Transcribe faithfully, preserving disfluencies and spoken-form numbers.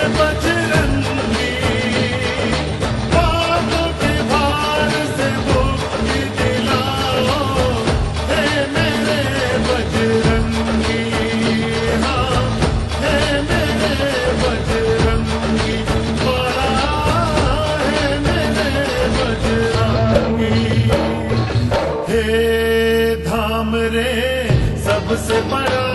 बजरंगी, पापों के भार से मुक्ति दिलाओ, हे मेरे बजरंगी, हाँ हे मेरे बजरंगी, बड़ा है मेरे बजरंगी। हे धाम रे सबसे बड़ा